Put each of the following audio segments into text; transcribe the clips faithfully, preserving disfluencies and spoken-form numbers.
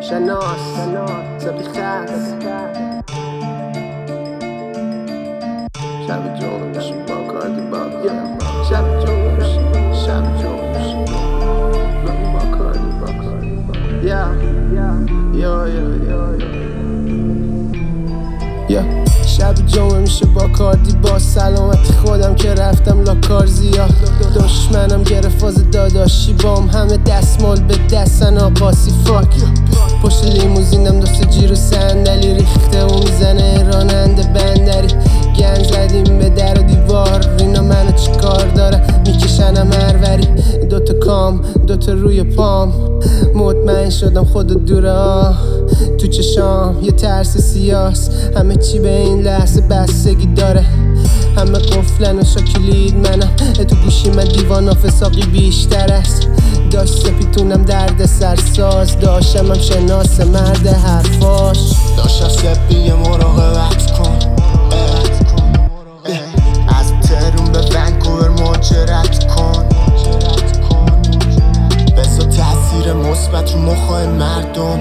شناس سبی خط شب جمعه میشه با کاردی با شب جمعه میشه شب جمعه میشه با کاردی با کاردی با یا یا یا یا شب جمعه میشه با کاردی با سلامتی خودم که رفتم لا کار زیاد دشمنم گرفت فاز داداشی بام همه دستمال به دستن آقاسی فاک پشت لیموزینم دوست جیر و صندلی ریخته و میزنه راننده بندری گن زدیم به در و دیوار اینا منو چی کار داره میکشنم هروری دوتا کام دوتا روی پام مطمئن شدم خود دوره آه تو چشام یه ترس سیاس همه چی به این لحظه بستگی داره همه قفلن و شاکلید منم تو گوشی من دیوان فساقی بیشتر است داشت سپیتونم درد سرساز داشتم هم شناس مرد حرفاش داشتم سپی مراقبت کن از تهرون به ونکوور مهاجرت کن بذار تاثیر مثبت رو مخای مردم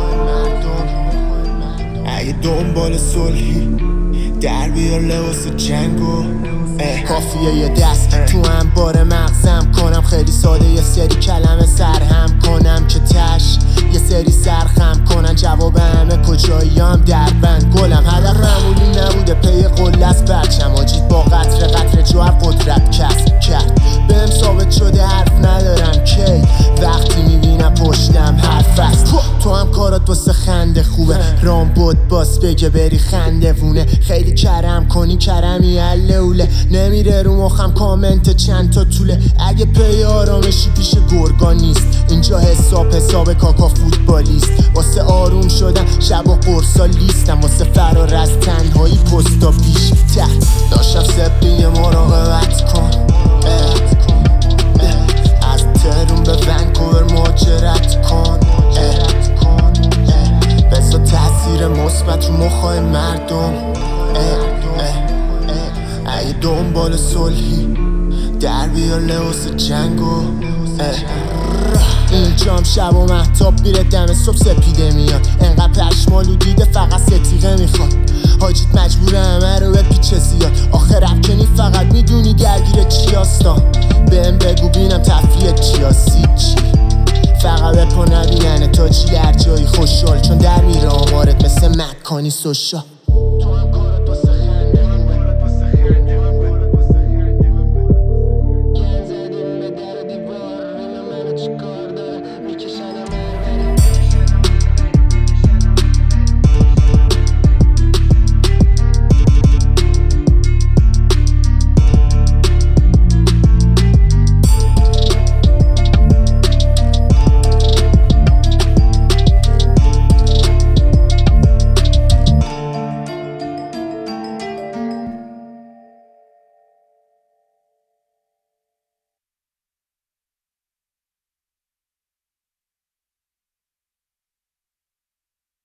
اگه دنبال صلحی در بیار لباس جنگو کافیه یه دست تو انبار مغزم کنم خیلی ساده یه سری کلمه سرهم کنم که تش یه سری سرخم کنن جواب همه کجاییم در بند گلم هدف معمولی نبوده پی قله از برچم آجید با قطر قطر جوهر قدرت کسب کرد بهم ثابت شده حرف ندارم کی وقتی میبینم پشتم حرف است تو هم کارات واسه خنده خوبه رام بود باس بگه بری خنده وونه خیلی کرم کنی کرمی اللوله نمیره رو مخم کامنت چند تا طوله اگه پی آرامشی پیش گرگا نیست اینجا حساب حساب کاکا فوتبالیست واسه آروم شدن شب و قرصا لیستم واسه فرار از تنهایی پستا پیش تحت داشتم سپی مراقبت کن از تهرون به ونکوور مهاجرت کن بذار تاثیر مثبت رو مخای مردم اگه دنبال صلحی در بیار لباس جنگو اینجام شب و مهتاب میره دم صبح سپیده میاد انقدر پشمالو دیده فقط ستیقه میخواد حاجیت مجبوره همه رو به پیچه زیاد آخر افکنی فقط میدونی درگیر چی هستم بهم بگو بینم تفریه چیاسی چی فقط بپا نبیننه تا چی در جایی خوشحال چون در میره آمارت مثل مکانی سوشا